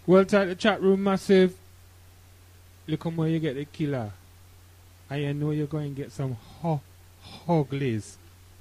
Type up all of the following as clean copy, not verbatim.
Well, type the chat room massive. Look how more you get the killer. And you know you're going to get some hoglies.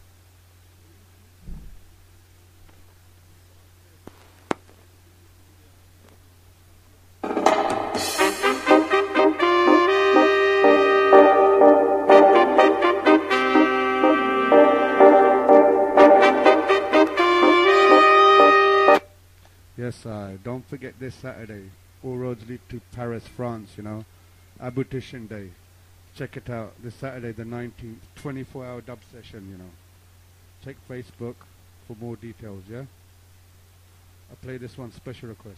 Yes, don't forget this Saturday. All roads lead to Paris, France, you know. Abutition Day. Check it out. This Saturday, the 19th, 24-hour dub session, you know. Check Facebook for more details, yeah? I play this one special request.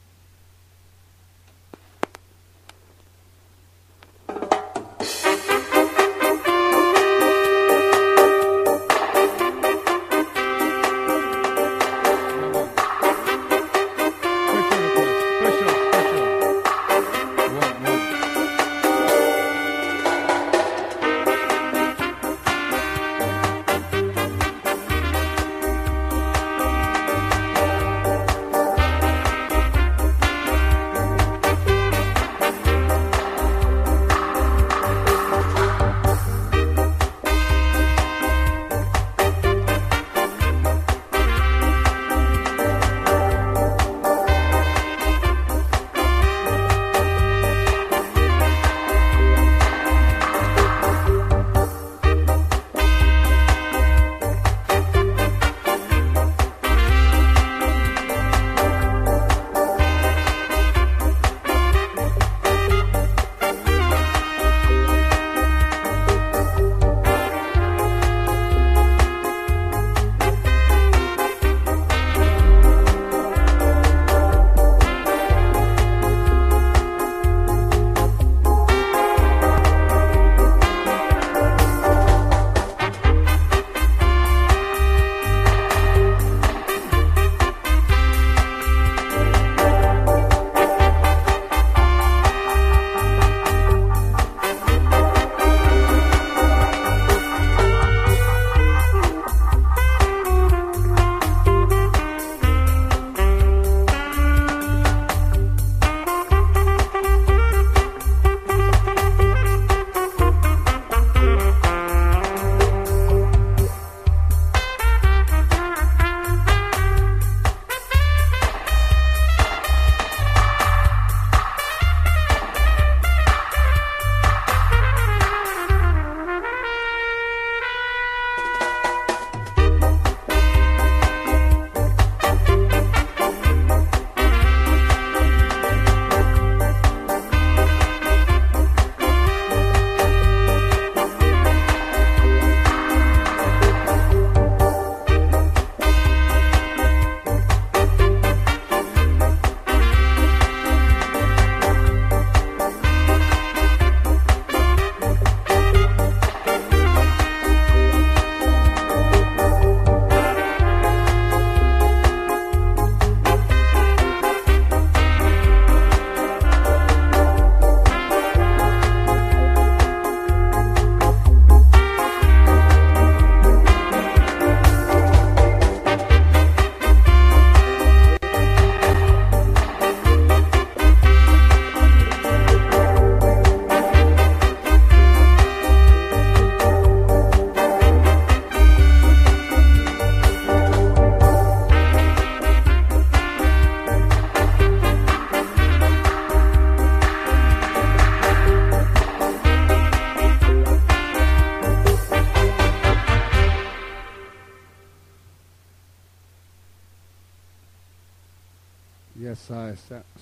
Yes, I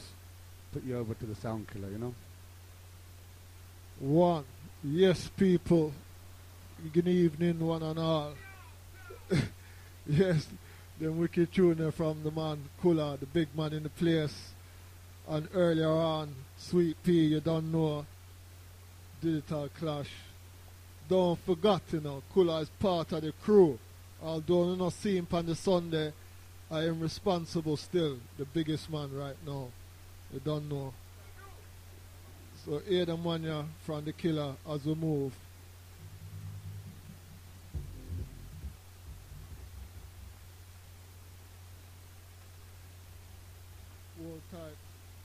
put you over to the sound killer, you know. One. Yes, people. Good evening, one and all. Yes, the wicked tuner from the man Kula, the big man in the place. And earlier on, Sweet P, you don't know, Digital Clash. Don't forget, you know, Kula is part of the crew. Although you not see him on the Sunday, I am responsible still, the biggest man right now. You don't know. So hear the mania from the killer as we move. Hold tight.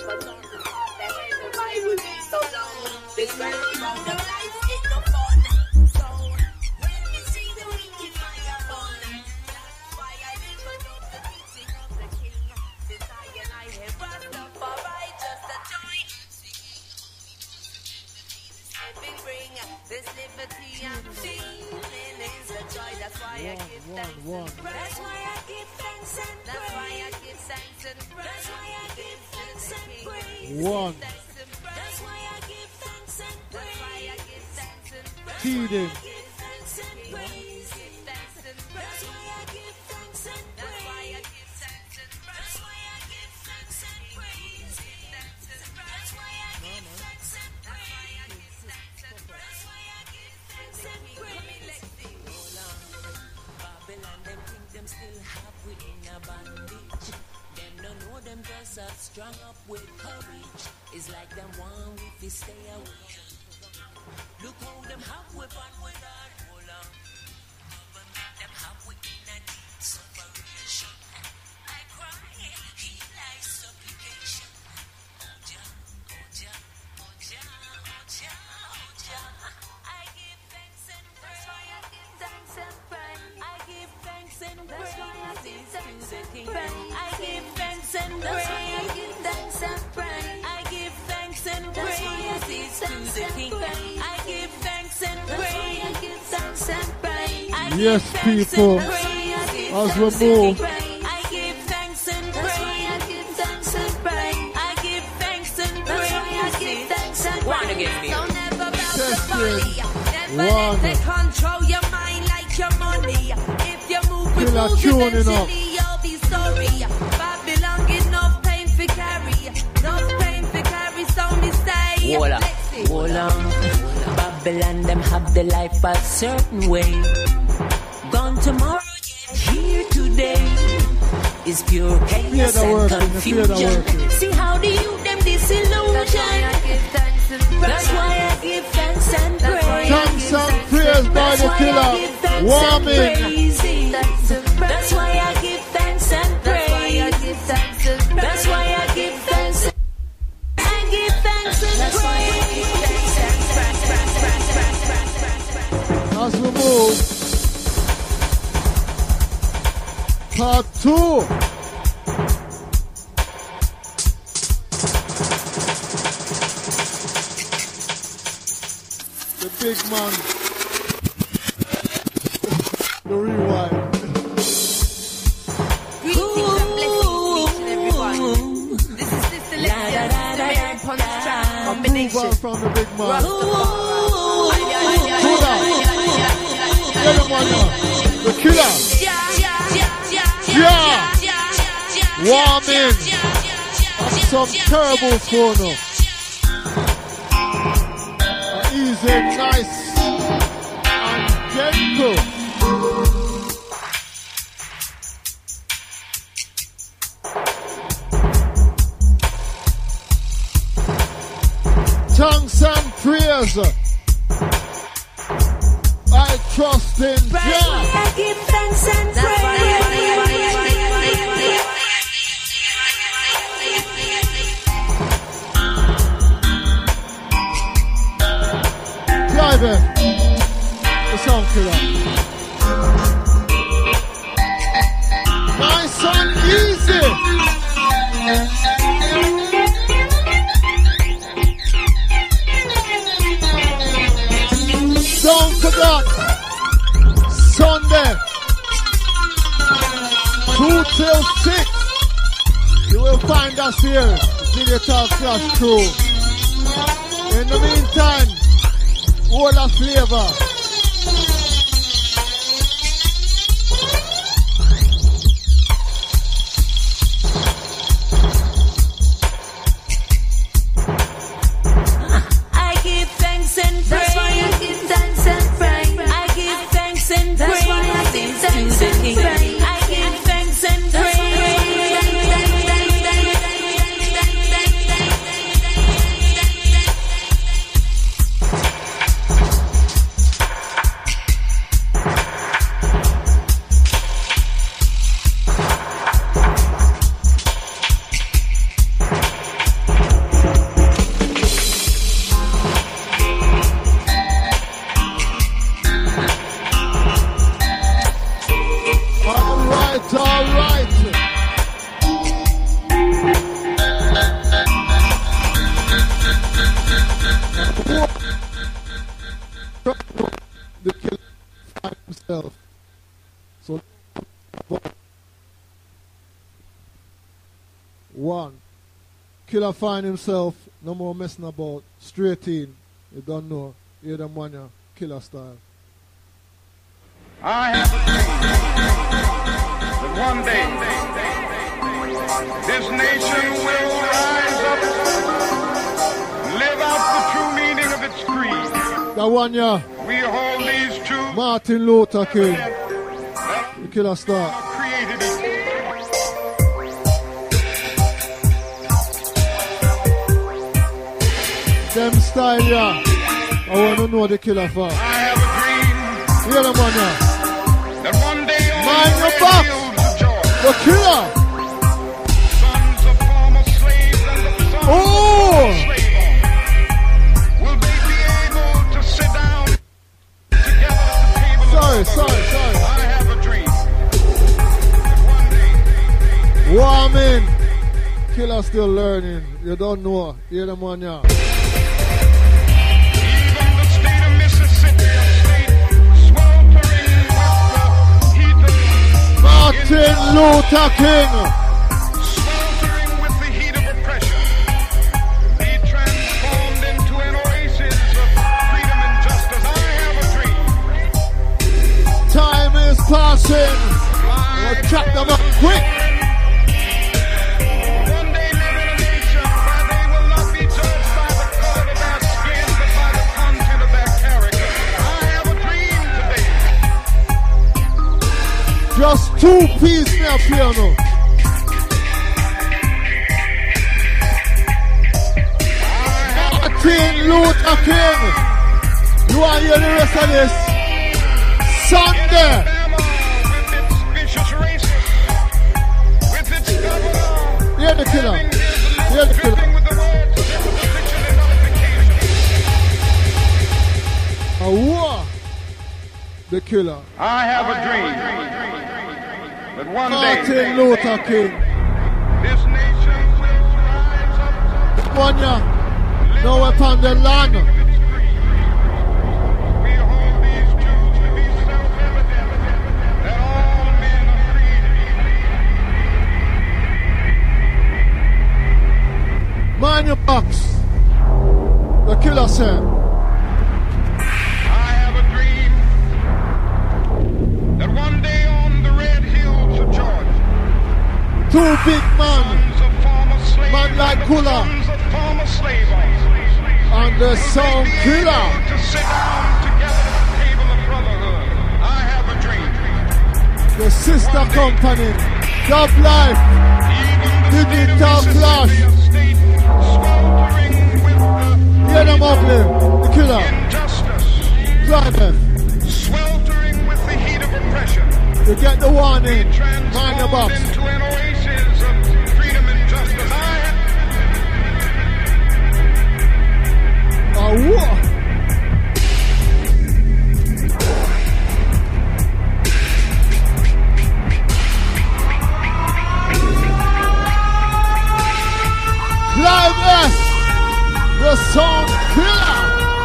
One. Feeding. Strung up with courage, it's like them one if you stay away. Look how them have weapon with that hold on. But make them have we in a deep separation. I cry, he lies supplication. Oja, Oja, Oja, Oja, Oja. I give thanks and praise. That's why I give thanks and praise. I give thanks and praise. That's why I give thanks and praise. I give thanks and praise. I give thanks and praises to the King. I give thanks and praise. Yes, people, as we move. I give thanks and praise. I give thanks and praise. Wanna get me? Don't never bow to money. Never let they control your mind like your money. If you move with motion, eventually you'll be sorry. Babylon get enough pain for carry. Enough pain for carry, so me stay. Hold on. Babylon, them have the life a certain way. Gone tomorrow, here today. Is pure chaos and confusion. See how the youth them disillusion. That's why I give thanks and praise. Thanks and praise by the killer. Warming. That's why I give thanks and praise. That's why I give thanks. I give thanks and praise. As we move. Part 2. The big man. The rewind. Greetings and blessings, each and everyone. This is Sister Lexia, the Mary Punch track combination. From the big man. Get him on now. The killer. Yeah! Warming! That's some terrible phono. Easy, nice, and gentle. Thanks and prayers. I trust in God. I give thanks and praise. Private, the sound killer. Nice and easy. Don't forget, Sunday, 2 till 6, you will find us here, Digital Clash Crew. In the meantime, all the flavor. 1. Killer find himself, no more messing about, straight in. You don't know. Hear them one, yeah. Killer style. I have a dream that one day this nation will rise up, live out the true meaning of its creed. That one, yeah. We hold these truths. Martin Luther King. The killer star. Created it. Them style, yeah. I want to know the killer for. I have a dream. Hear them one, yeah. That one day on Mind the your red back. hills of Georgia, The killer. sons of former slaves and the sons Oh! of former slave owners, will they be able to sit down together at the table Sorry. of the I have a dream that one day Warming. Killer still learning. You don't know. Hear them one, yeah. even the state of Mississippi, a state sweltering with the heat of Martin Luther King. sweltering with the heat of oppression, be transformed into an oasis of freedom and justice. I have a dream. Time is passing. Fly We'll chop them up quick. one day live in a nation where they will not be judged by the color of their skin, but by the content of their character. I have a dream today. Just 2 pieces now, piano. Martin Luther King. You want to hear the rest of this? Sunday. Alabama, with its vicious racists, with its governor, Hear the killer. having his Hear the lips dripping killer. with the words of imposition and nullification. A war. The killer. I have a dream that one Martin day Luther King. this nation will rise up, One ya. No upon the land. its creed. We hold these truths to be self-evident that all men are created equal. Mind your box. The killer said. I have a dream that one day on the red hills of Georgia, 2 big men sons of former slaves Man like and the Kula. sons of former slave owners and the will sound be killer. able to sit down together at the table of brotherhood. I have a dream. The sister company. Dub Life. Even the Digital state of Clash. Mississippi, a state sweltering with Hear them ugly. The killer. the injustice, Drive sweltering with the heat of oppression. You get the warning. Mind your Transformed box. into an oasis of freedom and justice. I have A war. Clive S. The sound killer.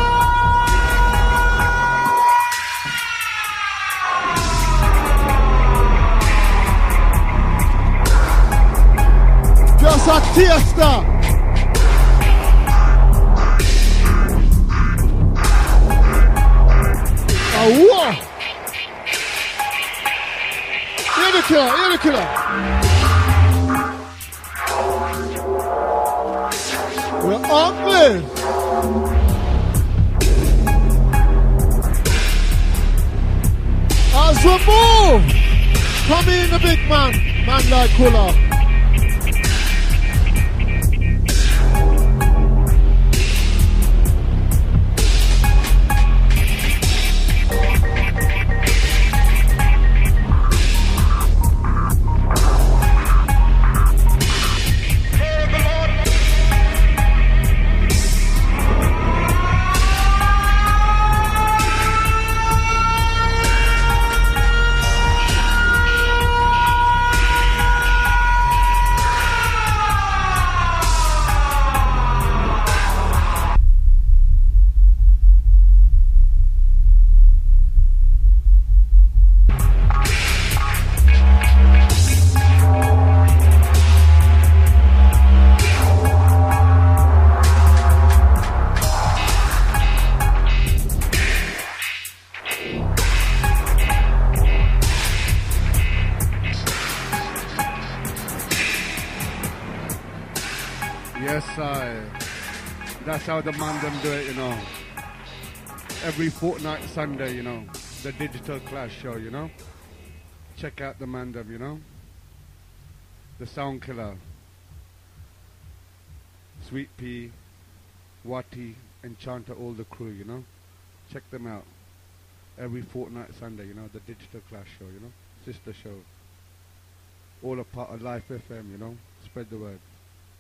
Just a taster. A war. Hear the killer, hear the killer. We're ugly. As we move, come in the big man like Kula. Yes, that's how the man them do it, you know. Every fortnight Sunday, you know. The Digital Clash show, you know. Check out the man them, you know. The Sound Killer. Sweet Pea, Watty, Enchanter, all the crew, you know. Check them out. Every fortnight Sunday, you know. The Digital Clash show, you know. Sister show. All a part of Life FM, you know. Spread the word.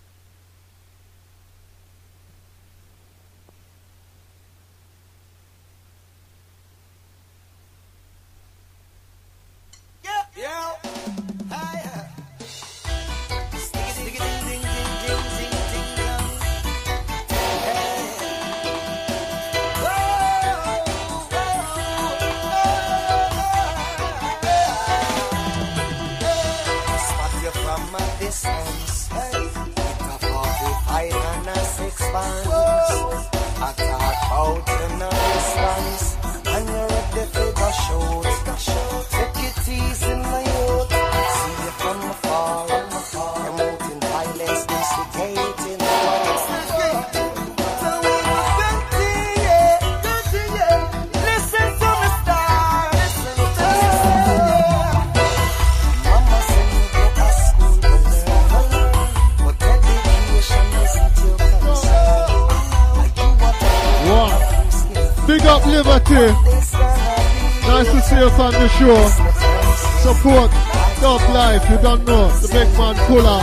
Liberty. Nice to see you on the show. Support Dub Life, you don't know. The big man Kula.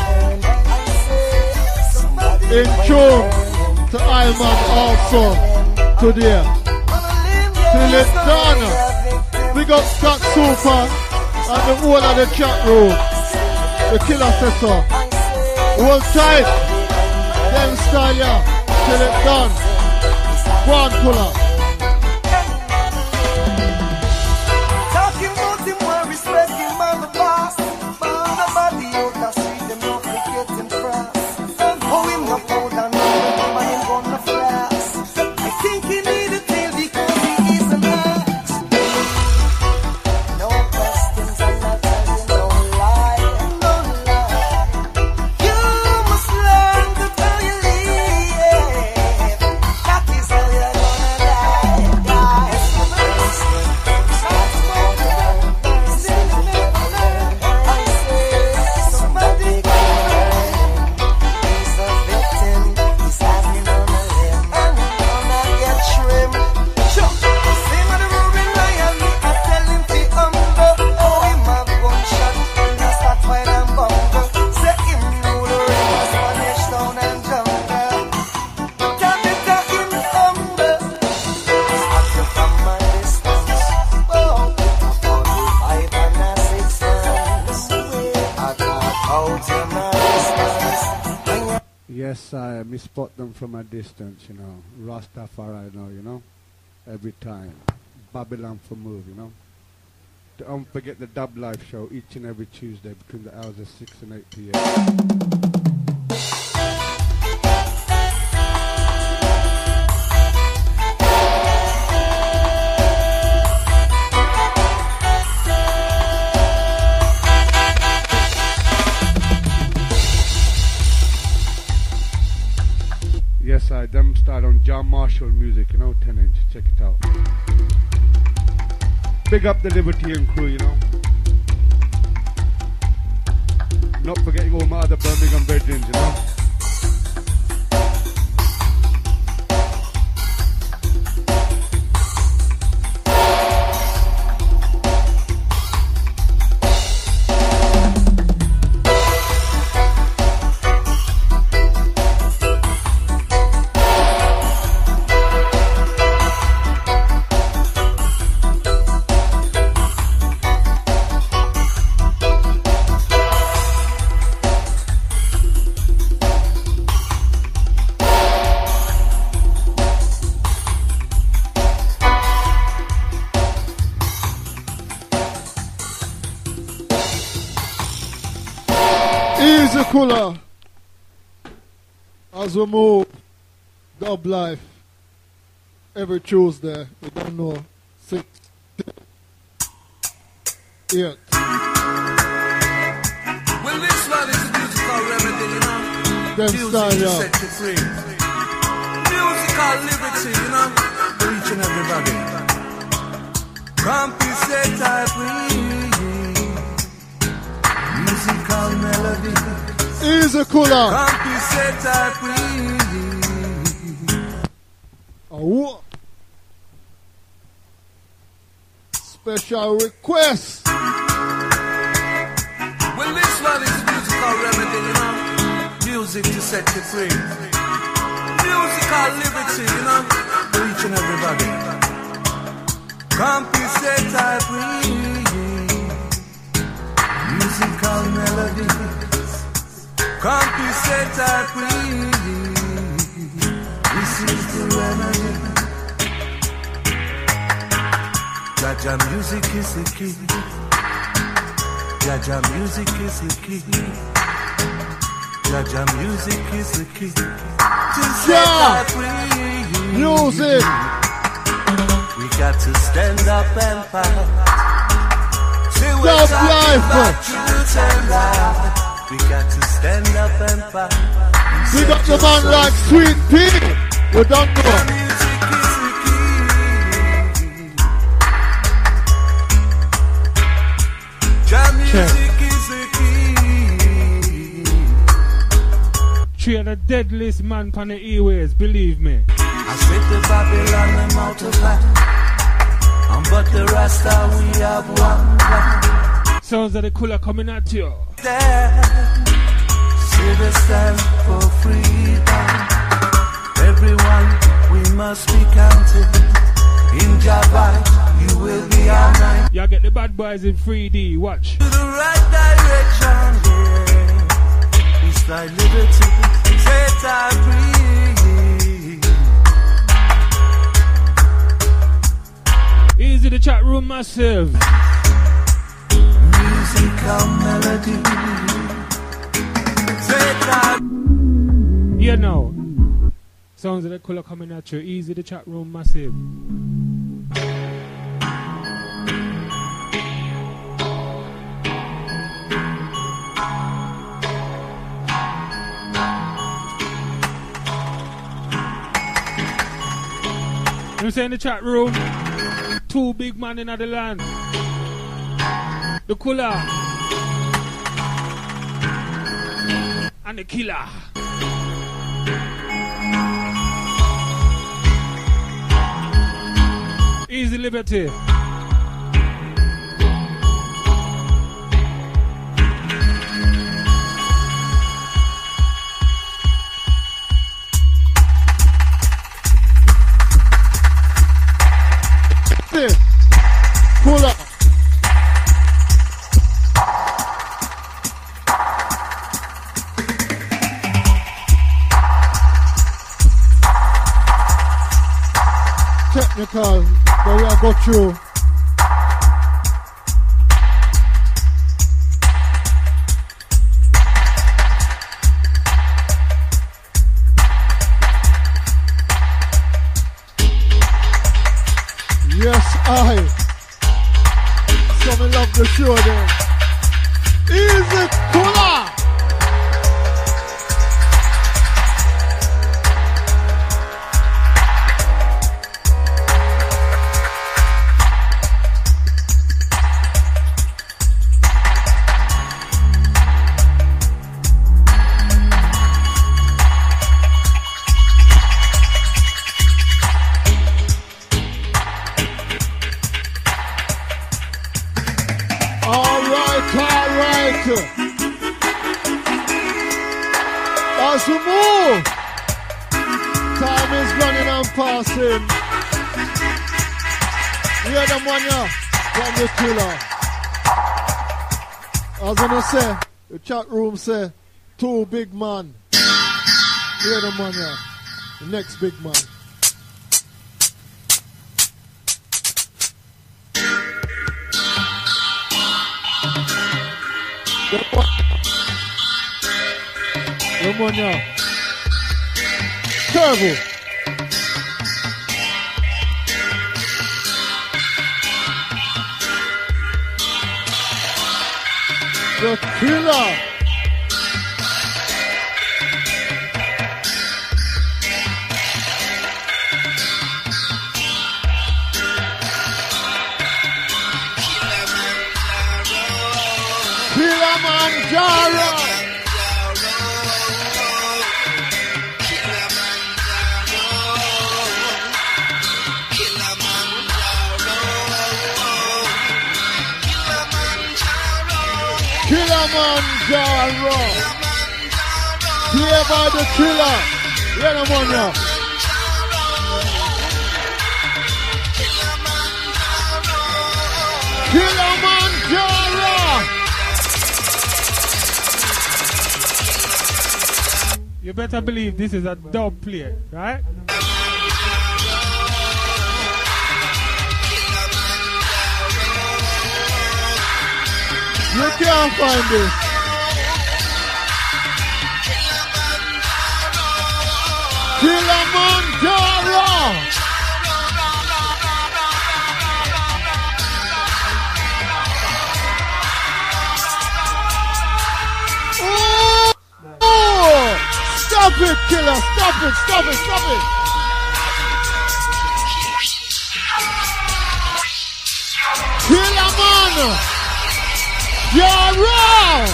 In tune to Iman also today. Till it's done. We got Scott Super and the whole of the chat room. The killer says so. Hold tight. Then style ya. Till it's done. Go on, Kula. Me spot them from a distance, you know. Rastafari now, you know. Every time. Babylon for move, you know. Don't forget the Dub Life show each and every Tuesday between the hours of 6 and 8 p.m. Yes, them start on John Marshall music, you know, 10-inch. Check it out. Big up the Libertine crew, you know. Not forgetting all my other Birmingham brethren, you know. Kula, as we move Dub Life every Tuesday, we don't know, 6, 8. Well, this one is a musical remedy, you know. Them Music style, to yo. set you free. Musical liberty, you know, for each and everybody. Grumpy set I free. Musical melody. Easy cooler. Grumpy set I free. Oh. Special request. Well, this one is musical remedy, you know. Music to set you free. Musical liberty, you know, for each and everybody. Grumpy set I free. Musical melodies. Grumpy set I free. This is the remedy. Jaja music is the key. Jaja music is the key. Jaja music is the key. To set us free. Music. We got to stand up and fight. Say we're Love talking life. about truth and right. We got to stand up and fight. We got the man like Sweet Pea. We don't know. Music is the key. Jam music is the key. Three of the deadliest man on the E-ways, believe me. I said to Babylon them out of line. But the Rasta we have one plan. Sounds of the cooler coming at you. Say the stand for freedom. Everyone, we must be counted. In Java, you will be our night. Y'all get the bad boys in 3D, watch. To the right direction, yeah. It's like liberty, set I free. Easy the chat room massive. Musical melody. Set I You know. Sounds of the cooler coming at you. Easy the chat room massive. You say in the chat room, two big men in the land. The cooler and the killer. Easy liberty. Pull up. Technical, but we are go through. Yes, some love the show then. Easy cooler. As we move, time is running and passing. Hear them one here from the killer. As I say, the chat room say, two big man. Hear them one here, the next big man. Demonia. Turbo. The killer. Kilimanjaro. Play by the Killer. Yeah, the man now. Kilimanjaro. You better believe this is a dub play, right? You can't find this. Kilimanjaro. Oh! Stop it, Killer! Stop it! Stop it! Stop it! Kilimanjaro! Jaro!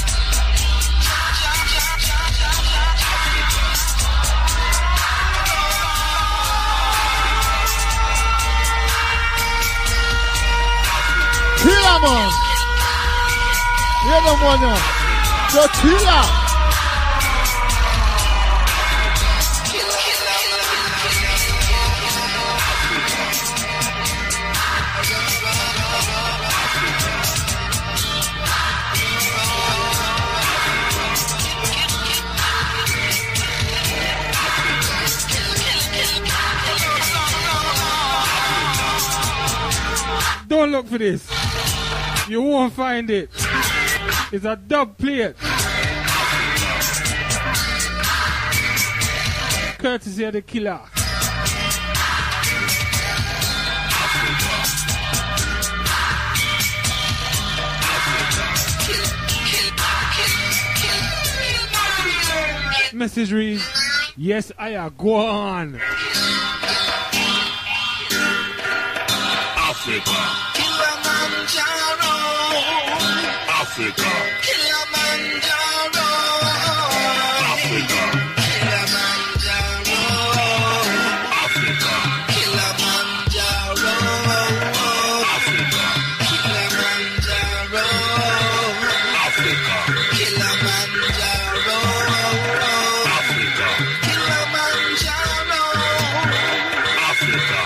Killer man! Hear them one now. The Killer! Don't look for this. You won't find it. It's a dub plate. Courtesy of the Killer. Message reads, yes, I are gone. Africa. Kilimanjaro. Africa. Kilimanjaro. Africa. Kilimanjaro. Africa. Kilimanjaro. Africa. Kilimanjaro. Africa. Kilimanjaro. Africa. Kilimanjaro. Africa.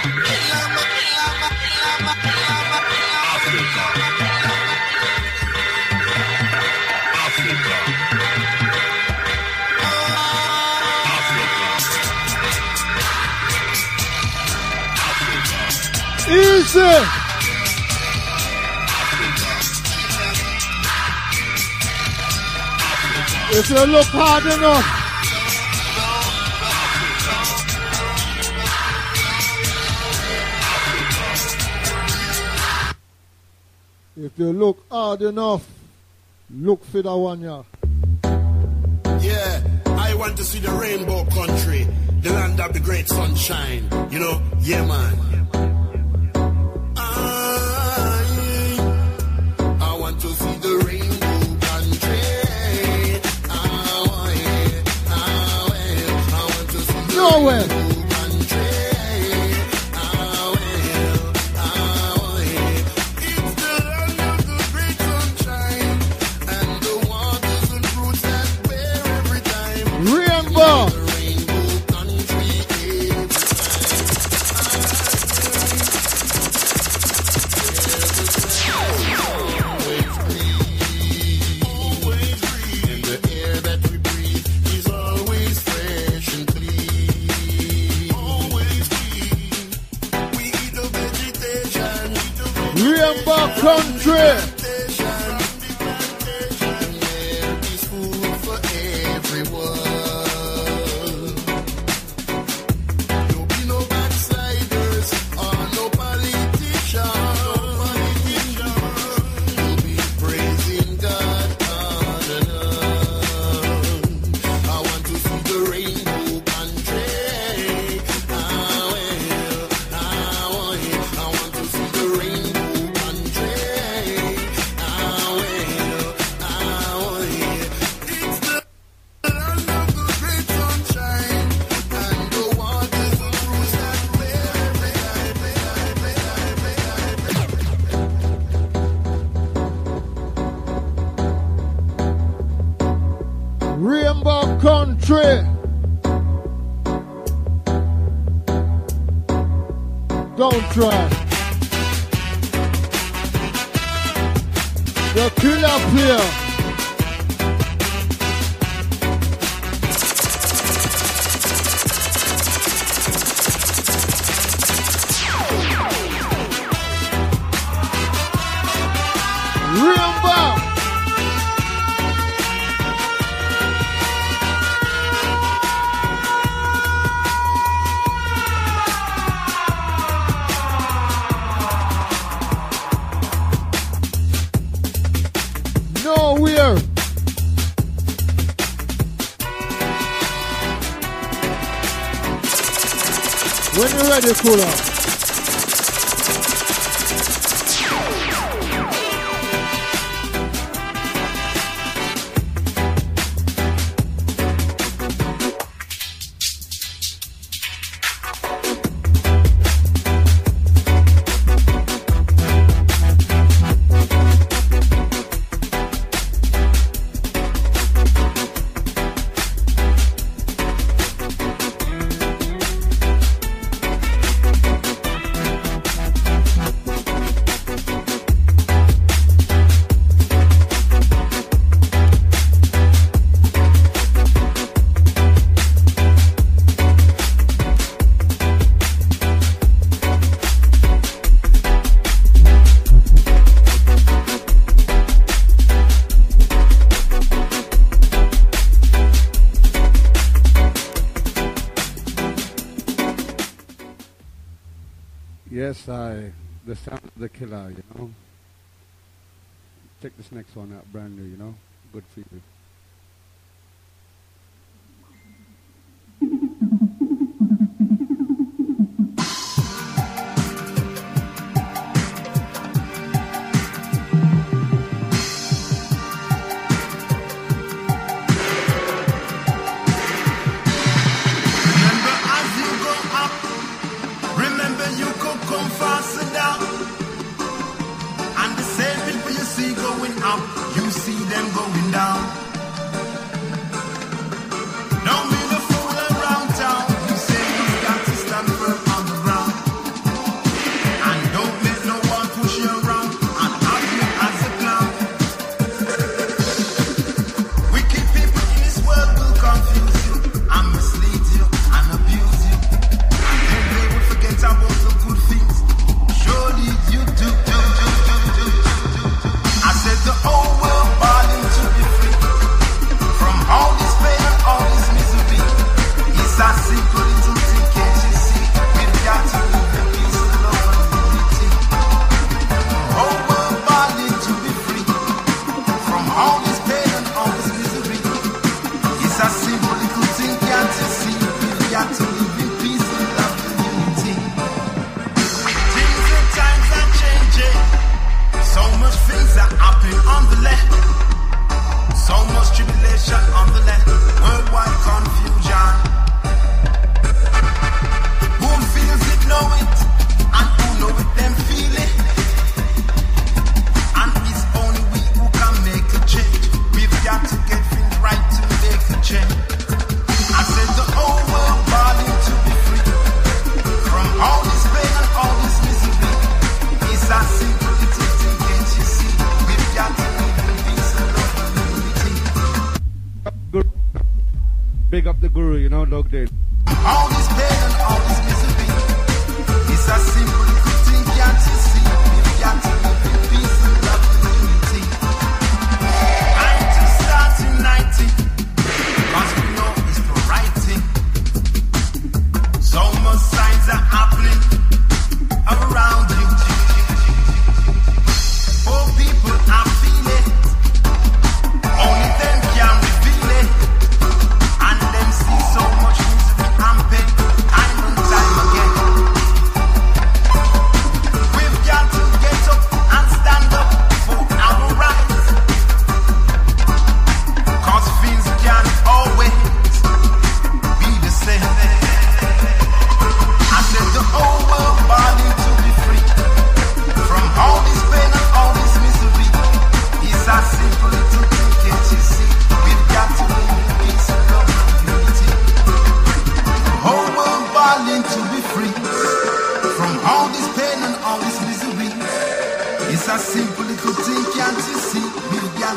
Easy! If you look hard enough, if you look hard enough, look for that one, yeah. Yeah, I want to see the rainbow country, the land of the great sunshine. You know, yeah, man. I want to see the rainbow country. I want to see the Nowhere. rainbow country. It's the land of the great sunshine and the waters and fruits that bear every time. Rainbow. The rainbow country every always breathe. And the air that we breathe is always fresh and clean. Always clean. We eat the vegetation. Rainbow country. There is food for everyone. There'll be no backsliders or no politicians. We'll be praising God on and on. I want to see the rainbow country. I want to see the rainbow country. Rainbow Country. Don't try. The killer player. Rainbow. Nowhere. When you're ready, Cooler. Yes, the sound of the killer, you know. Check this next one out, brand new, you know. Good for you. Big up the guru, you know, dog day. All this pain and all this misery is a simple little thing, can't you see? We've got to live in peace and love and unity. I'm to start uniting, cause we know it's the right thing. So much signs are happening around you. Oh, people are feeling it. Only them can reveal it. And them see so much misery and pain, time and time again.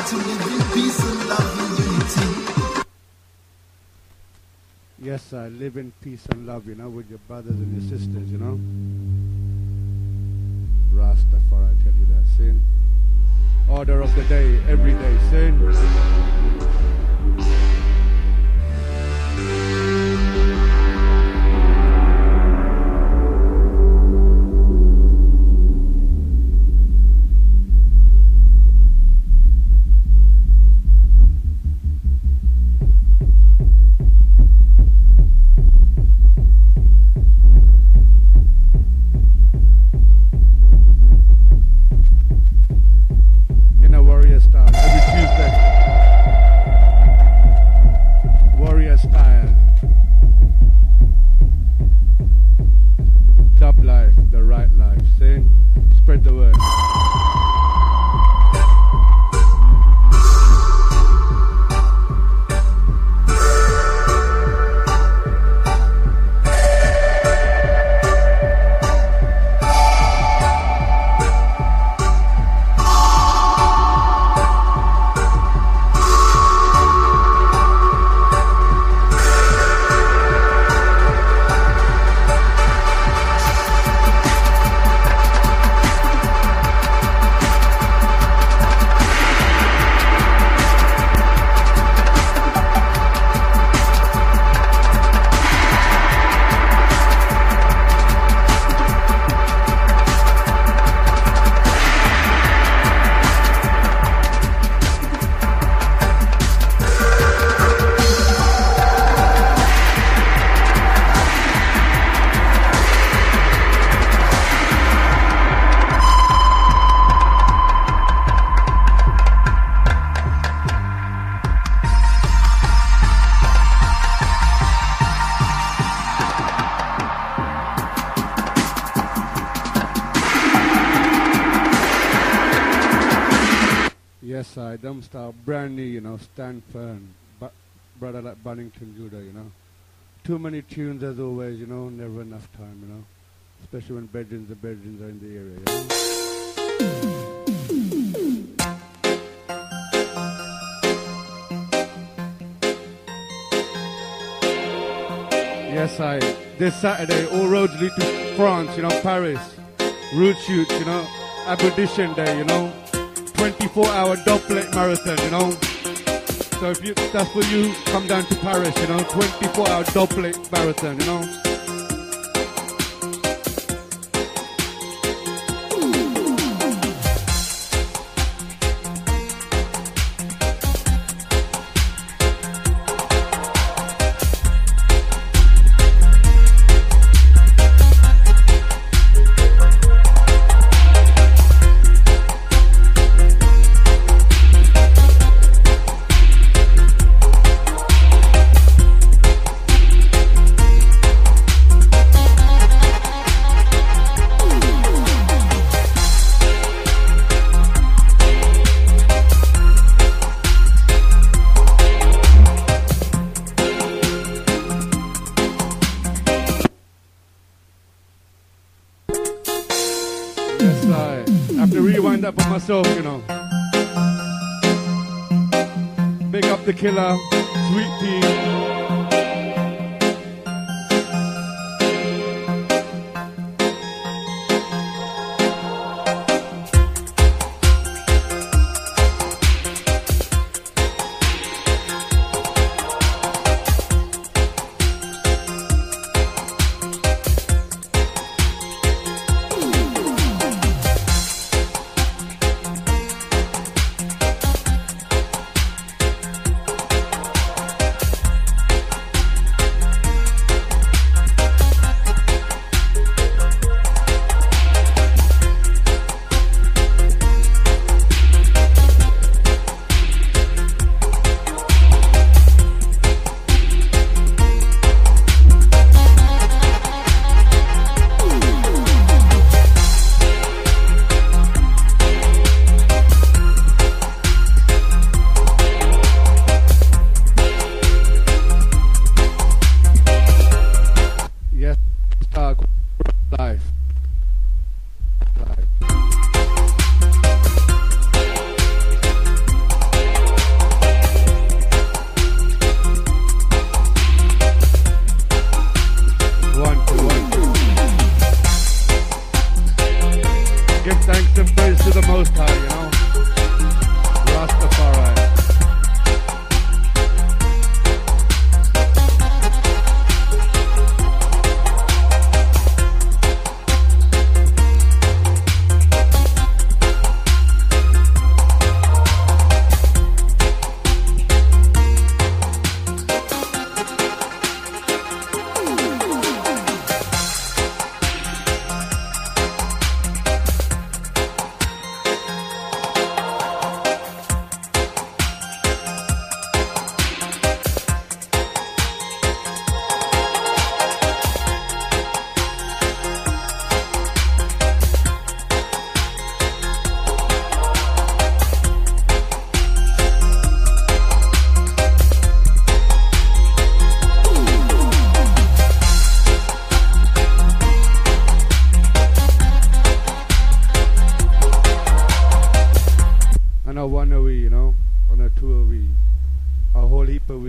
to live in peace and love and unity. Yes, I live in peace and love, you know, with your brothers and your sisters, you know. Rastafari, I tell you that, sin. Order of the day, every day, sin. Them style brand new, you know, stand firm, but brother like Bunnington Judah, you know. Too many tunes as always, you know, never enough time, you know. Especially when bedrooms are in the area, you know. Yes, this Saturday, all roads lead to France, you know, Paris. Root shoot, you know, Abolition Day, you know. 24-hour dub-plate marathon, you know. So if that's for you, come down to Paris, you know. 24-hour dub-plate marathon, you know. Myself, you know. Big up the killer, Sweet Pea.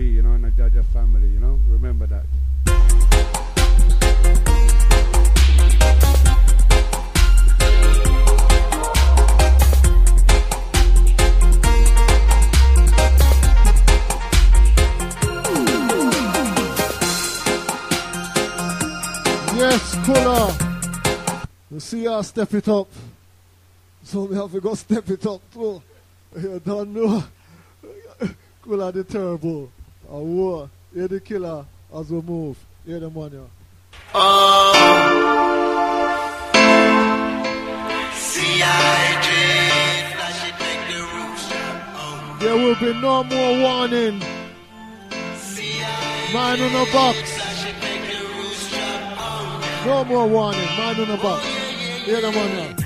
we, you know, and the Jaja family, you know. Remember that. Yes, Kula. You see her step it up. So we have to go step it up too. You don't know. Kula the terrible. A war. Hear the killer as we move. Hear the money. There will be no more warning. Mind on the box. No more warning. Mind on the box. Hear the money.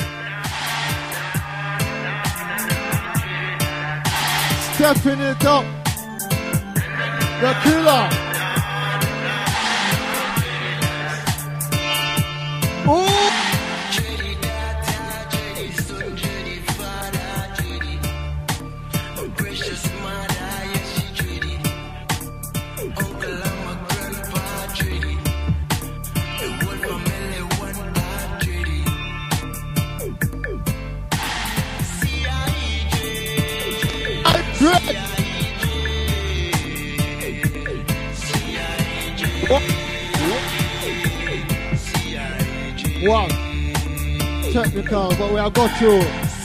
Stepping it up. The killer. Oh! Wow, technical, but we have got to.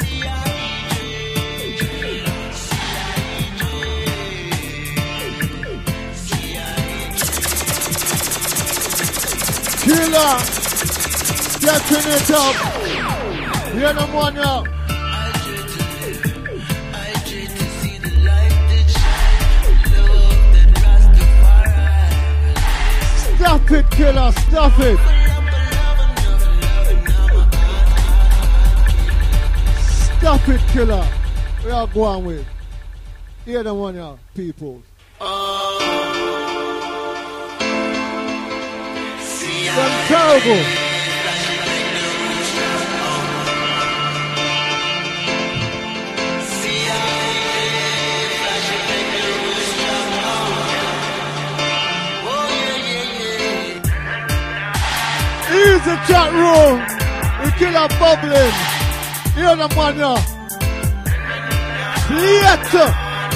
Killer, stepping it up. Hear them one now. Stop it, killer, stop it. Stop it, killer. We are going with. Hear the one here, people. Them terrible. Easy chat room. The killer bubbling. Hear them one here. Theater.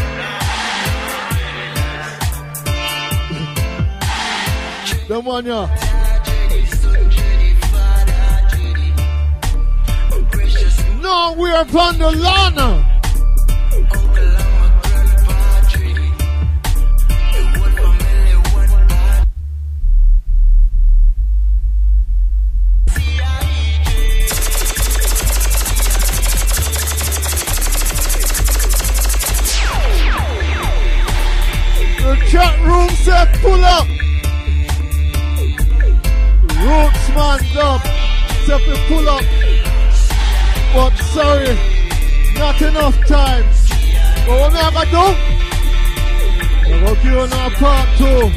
Them one here. No, we're upon the lawn. Chat room said pull up. Roots man up. Said we pull up. But sorry, not enough time. But what we have to do? We're going to give you another part two.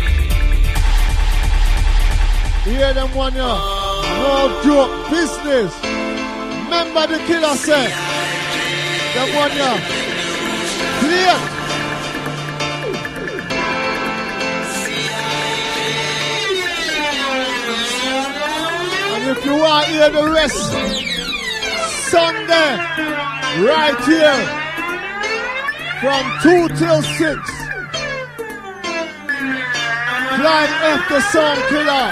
Hear them one here. No joke business. Remember the killer said. Them one here. Clear. If you want to hear the rest, Sunday, right here, from 2 till 6, Climb F the Song Killer,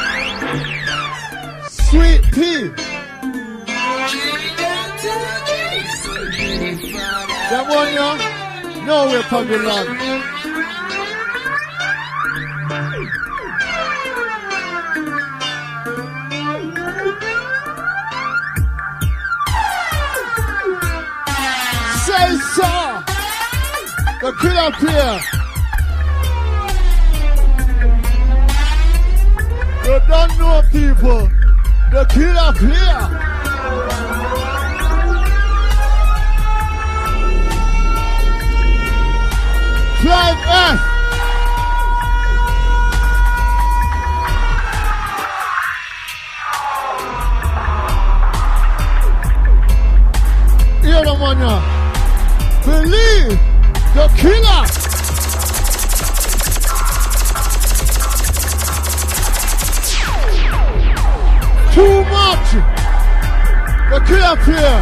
Sweet P, that one, yeah? No, we're from the land. The killer player. You don't know people. The killer player. Climb F. Hear the one now. Believe. The killer! too much. The clear player.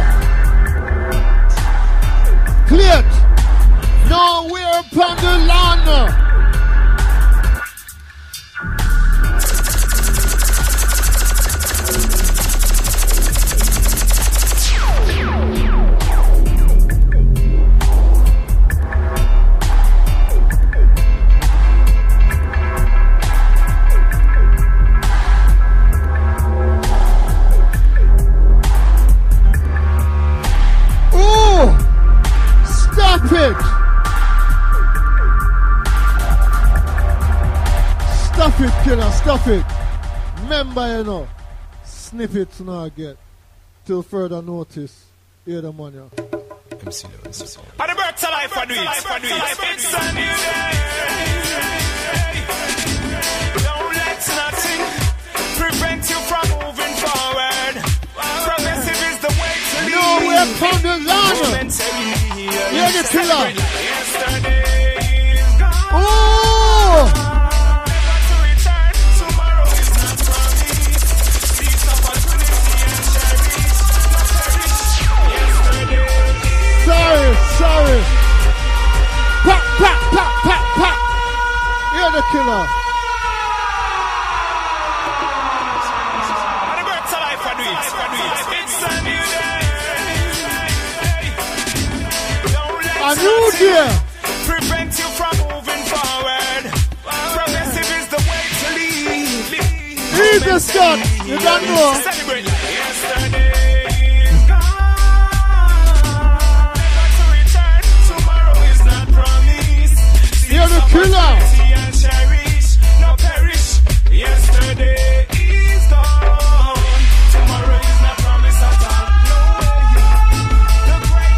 Clear. Now we're upon the land. Stop it! Stop it, killer, stop it. Remember, you know, snippets now get till further notice. Hear the money. MC Low, MC Low. And the birds alive for do it. It's a new day. Don't let nothing prevent you from moving forward. Progressive is the way to lead. No, we're from the land. Hear the killer. Oh! Sorry. Pop. Hear the killer. And the birds alive for do it. It's a new day. A new day. Prevent you from moving forward. Progressive is the way to lead. Easy start. You don't know. Celebrate. Yesterday is gone. Never to return. Tomorrow is not promised. Hear the killer. And cherish, no perish. Yesterday is gone. Tomorrow is not promised at all. No way. The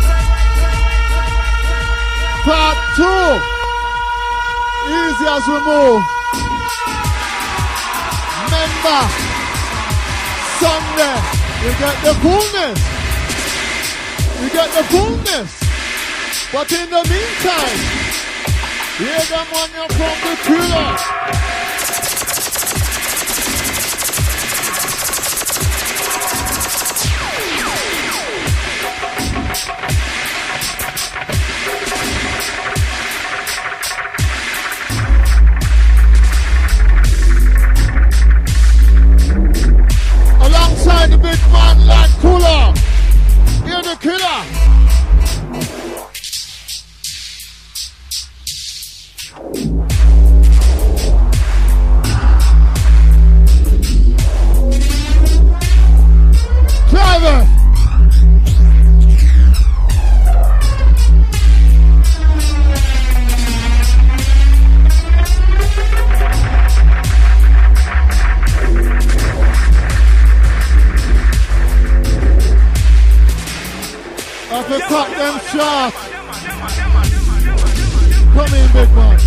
great. Part 2. Easy as we move. Remember, Sunday, you get the fullness. But in the meantime, hear them when you from the killer. Alongside the big man like Cooler. Hear the killer. Driver. Up and cut them short. Come in, big man.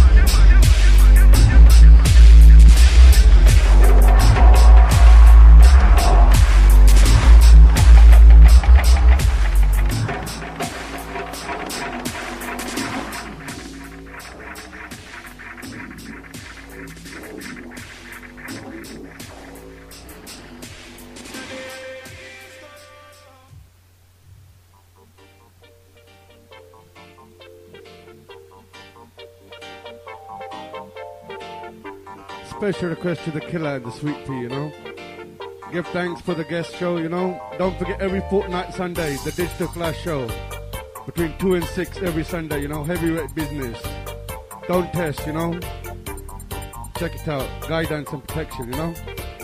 Special request to the killer and the sweet pea, you know. Give thanks for the guest show, you know. Don't forget every fortnight Sunday, the Digital Clash show. Between 2 and 6 every Sunday, you know. Heavyweight business. Don't test, you know. Check it out. Guidance and protection, you know.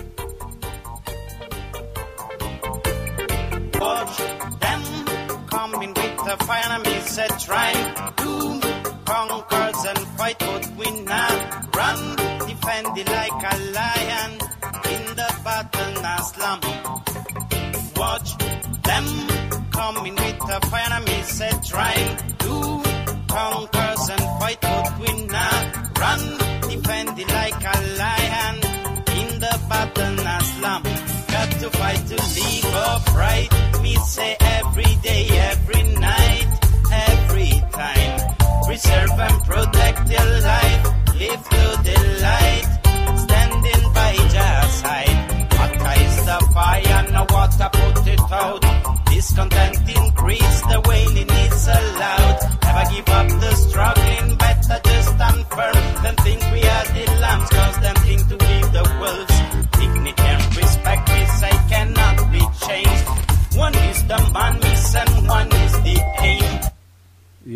Watch them coming with the fire and me said trying to conquer and fight, but we not run. Defending like a lion in the battle, now slum. Watch them coming with the fire and me said trying to conquer and fight, but we not run. Defending like a lion in the battle, now slum. Got to fight to live upright. Me say every day, every night, every time. Preserve and protect your life. Live to the light. Standing by your side. What is the fire?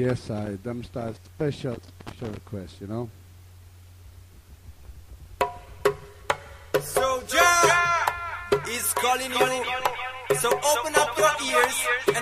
Yes, I. Them start special request, you know. So Jah is calling you. So open up your ears and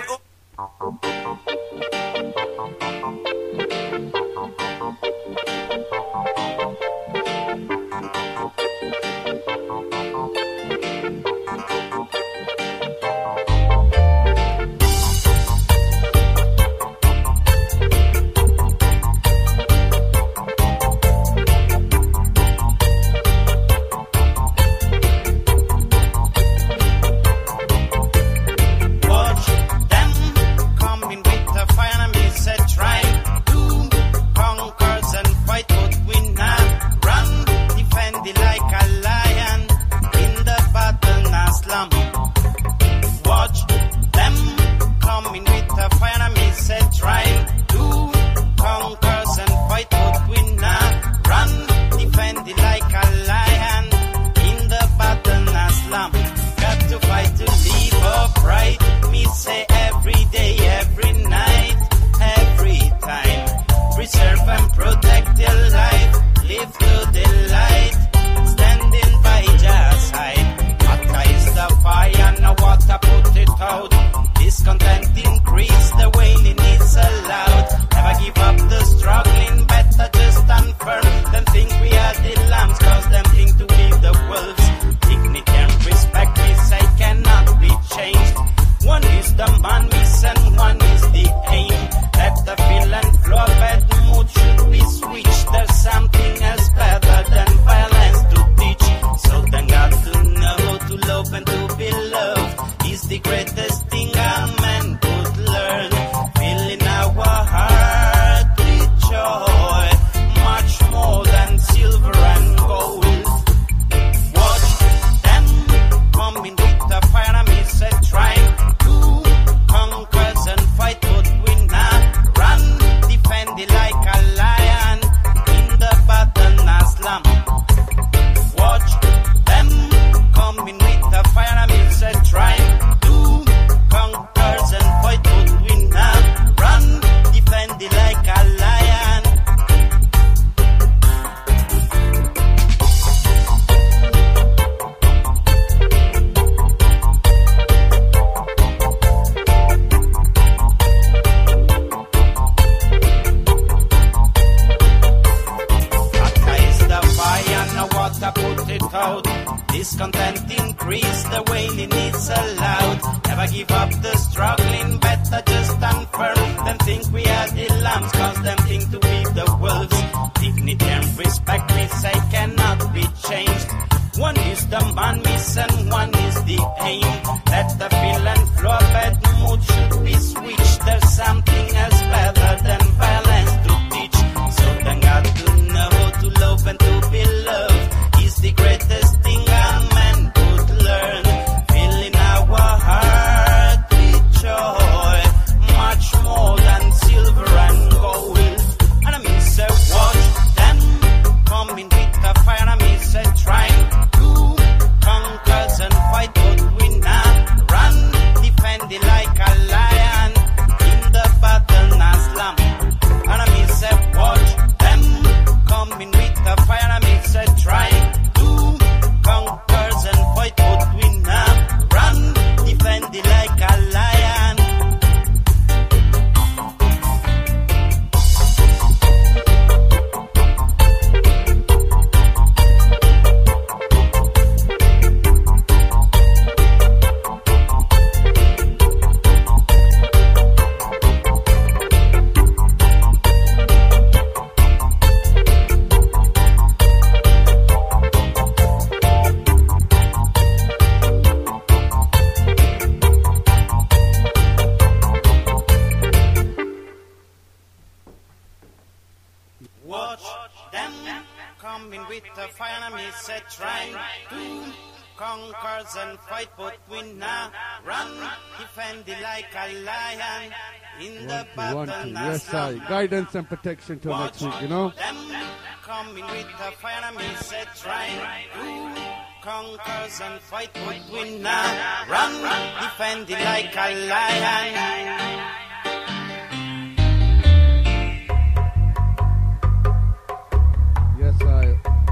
guidance and protection till next week, you know. Coming with the fire and me said trying to conquers and fight but win now. Run, defend it like a lion.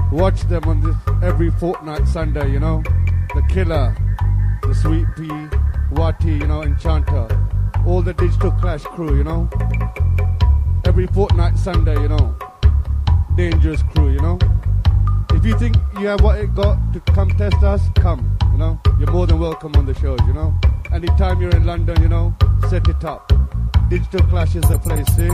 Watch them on this every fortnight Sunday, you know. The Killer, the Sweet Pea, Wati, you know, Enchanter. All the Digital Clash crew, you know. Every fortnight Sunday, you know. Dangerous crew, you know. If you think you have what it got to come test us, come, you know. You're more than welcome on the shows, you know. Anytime you're in London, you know, set it up. Digital Clash is the place, see?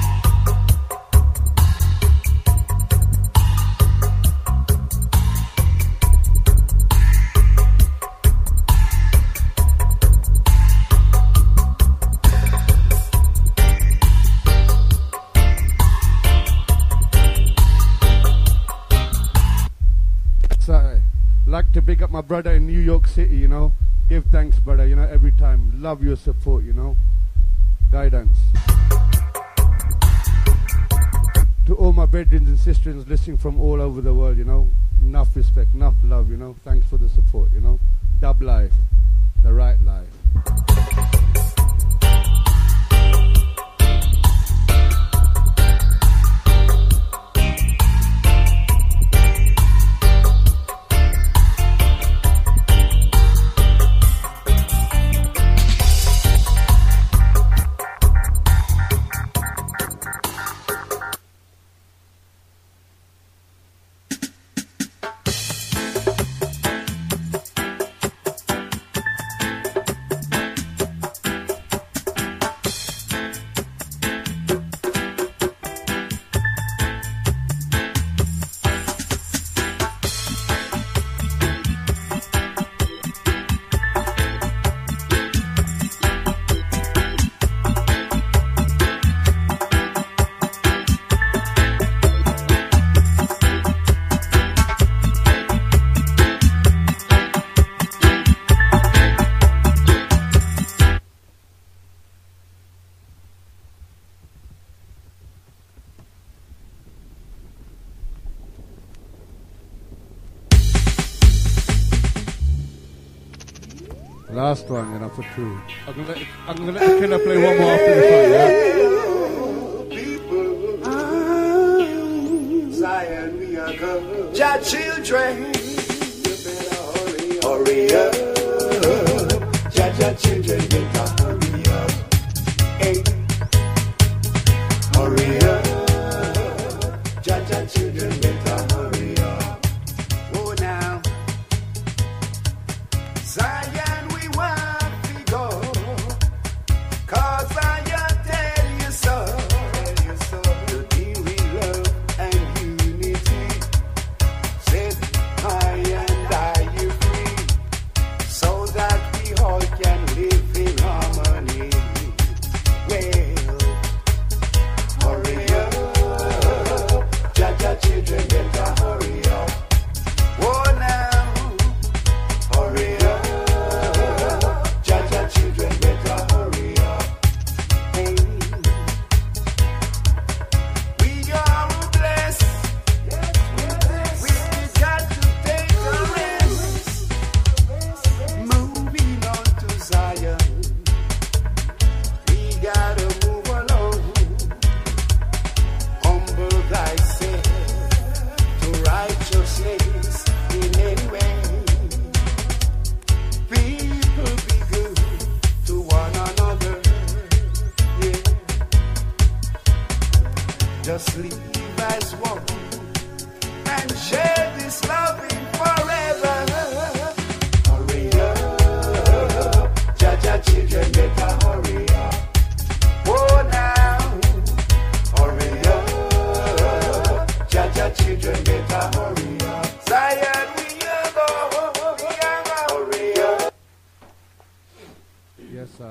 Like to big up my brother in New York City, you know. Give thanks, brother, you know, every time. Love your support, you know. Guidance. To all my brethren and sisters listening from all over the world, you know. Enough respect, enough love, you know. Thanks for the support, you know. Dub life, the right life. Last one, you know, for true. I'm gonna let the Killer play one more after this one, yeah? Zion, we are good. Jah children, you better hurry up. Jah children, better hurry up. Hey, hurry up. Jah children, better hurry up. Oh, now, Zion, we want to go. 'Cause I tell you so. To deal with love and unity. Set high and are you free. So that we all can live in harmony. Well, hurry up. Jah children, better hurry up. Oh, now, hurry up. Jah children, better hurry up. Hey, we are blessed. We got to take a rest. Moving on to Zion. We gotta move along. Humble thyself to righteousness in any way. People be good to one another. Yeah. Just live as one and share this loving forever. Hurry up. Jah children, better hurry up. Oh, now. Hurry up. Jah children, better hurry up. Zion, we are go. Hurry up. Yes, I.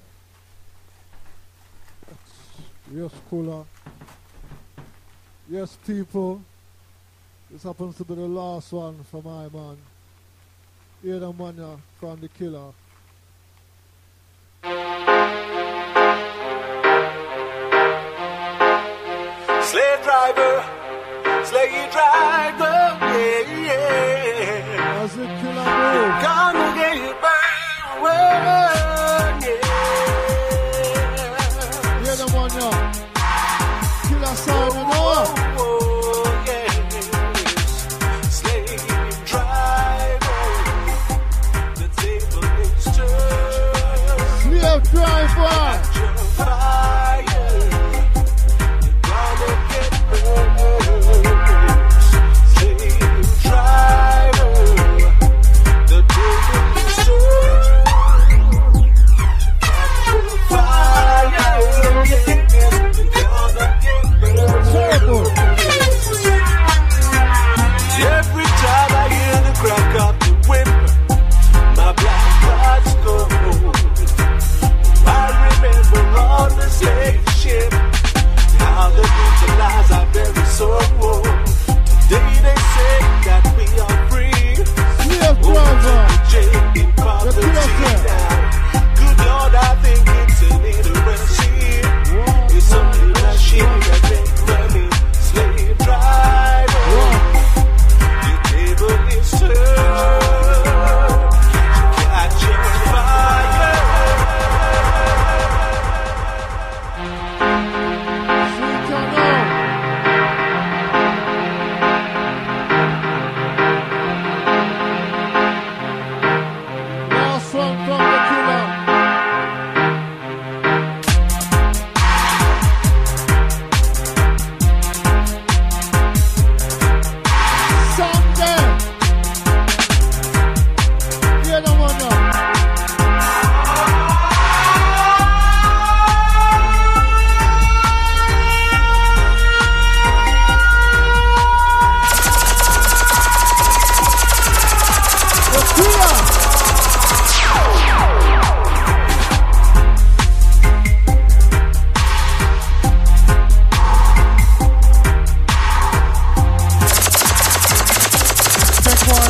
Yes, Kula. Yes, people. This happens to be the last one for my man. Ada Manya from the Killer. Slave driver, yeah. As the Killer move. Gonna get it back, yeah. Ada Manya. Killer sign, you know. Oh, yeah. say that we are free. Slave Over driver. to the jail in poverty now. Good Lord, I think it's a little machine. It's only a machine that makes money. Slave driver, your table is turned. Catch your fire. Sweet or no? Last one from the killer. Sunday. Hear them one now. The killer. Check one.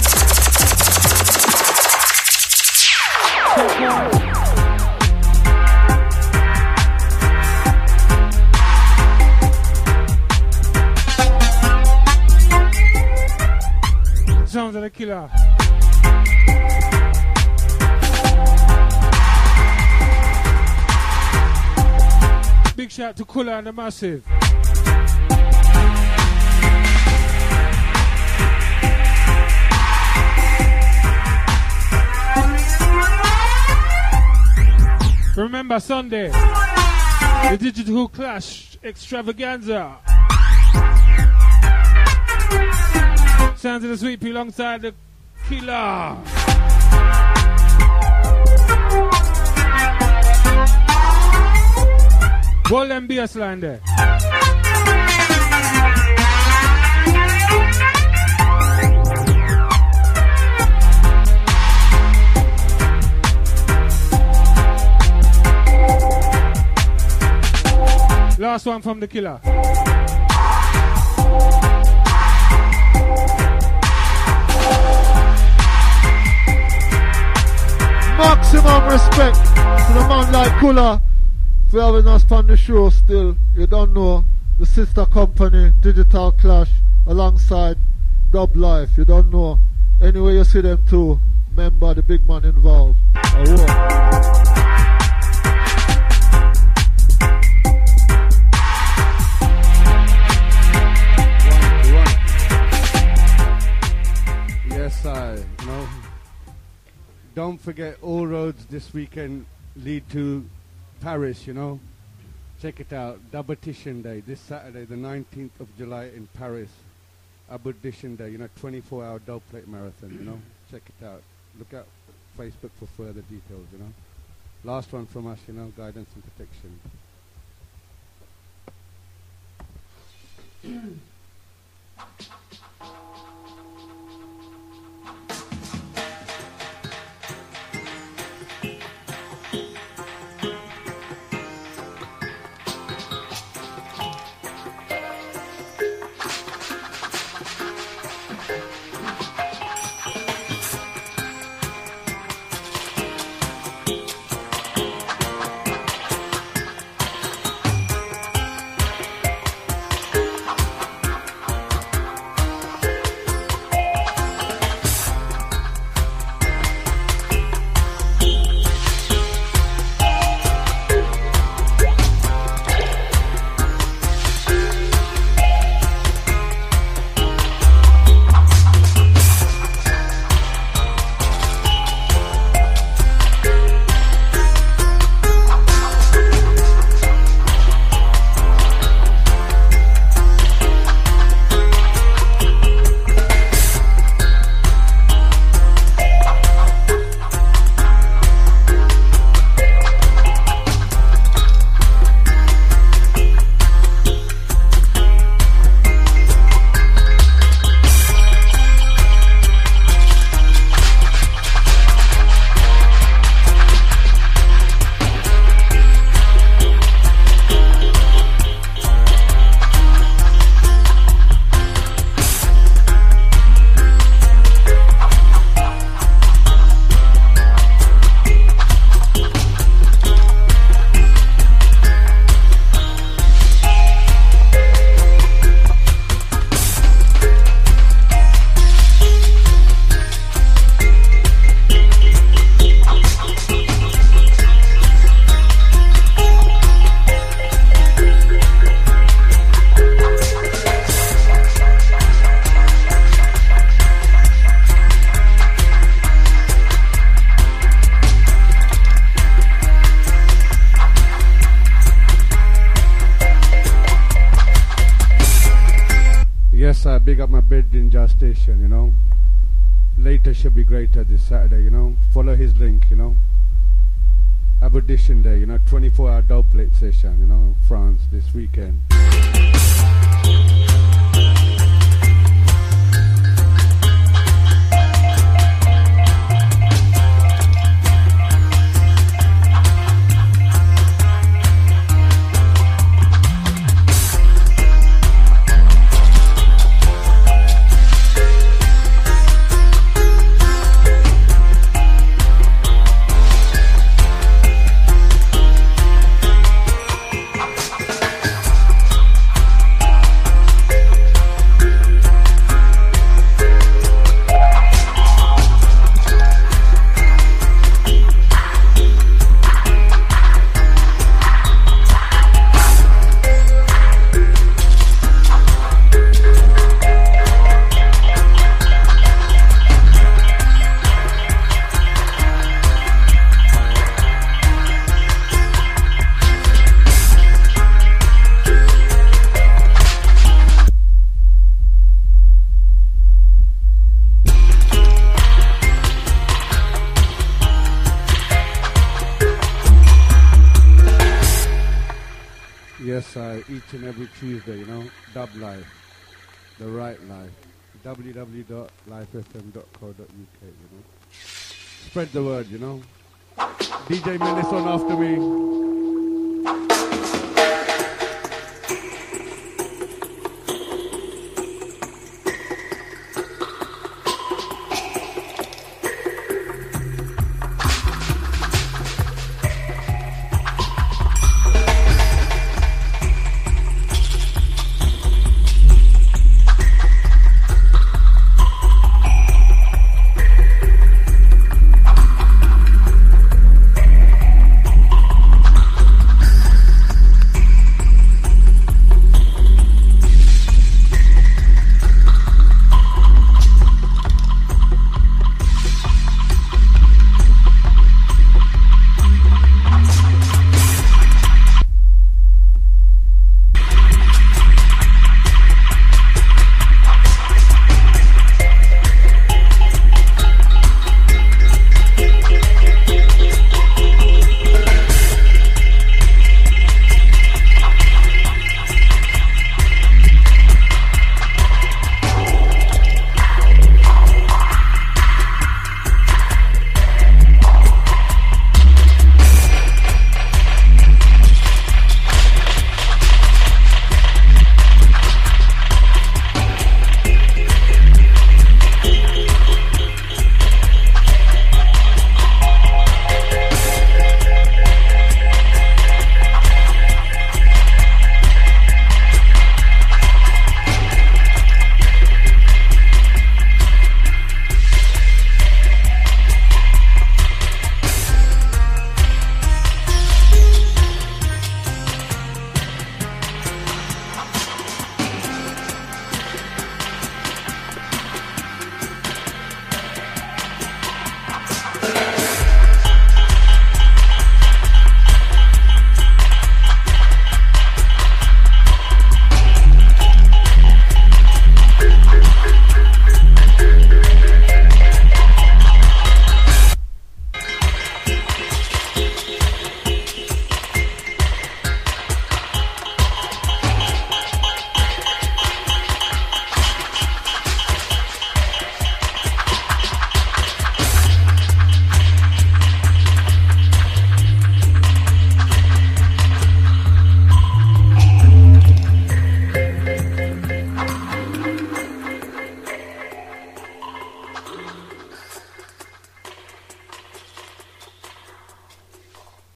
Check one. Sounds of the killer. Big shout to Kula and the Massive. Remember Sunday, the Digital Clash Extravaganza. Sounds of the Sweet Pea alongside the killer. Hold them bass line there. Last one from the killer. Maximum respect to the man like Kula for having us on the show still. You don't know the sister company Digital Clash alongside Dub Life. You don't know. Anyway you see them too, remember the big man involved. Yes, don't forget, all roads this weekend lead to Paris, Check it out, Dubetition Day, this Saturday, the 19th of July in Paris. Abolition Day, 24-hour dub plate marathon, Check it out. Look at Facebook for further details, Last one from us, guidance and protection. big up my Bedrin Jazz Station, you know. Later should be greater this Saturday, you know. Follow his link, you know. Abolition Day, you know, 24-hour dope plate session, you know, in France this weekend. Each and every Tuesday, you know, Dub Life, the right life, www.lifefm.co.uk, you know. Spread the word, you know. DJ Menace on after me.